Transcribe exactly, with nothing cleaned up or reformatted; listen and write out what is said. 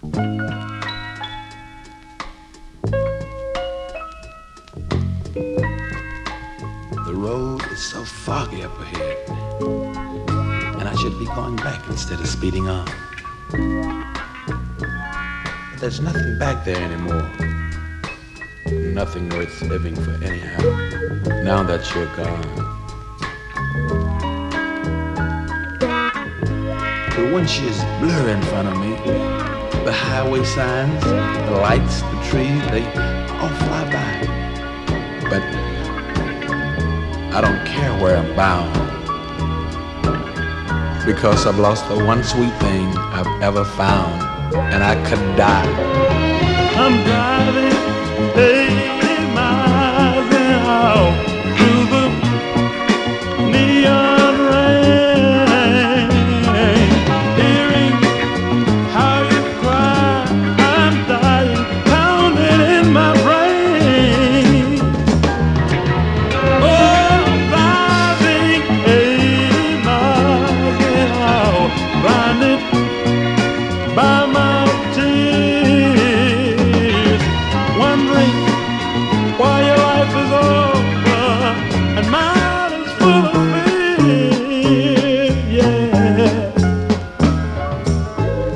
The road is so foggy up ahead, and I should be going back instead of speeding on. But there's nothing back there anymore. Nothing worth living for anyhow, now that you're gone. The windshield is blurry in front of me. The highway signs, the lights, the trees, they all fly by. But I don't care where I'm bound, because I've lost the one sweet thing I've ever found, and I could die. I'm driving eighty miles an hour through the neon rain, hearing how you cry. I'm dying, pounding in my brain. Oh, driving eighty miles an hour, blinded by my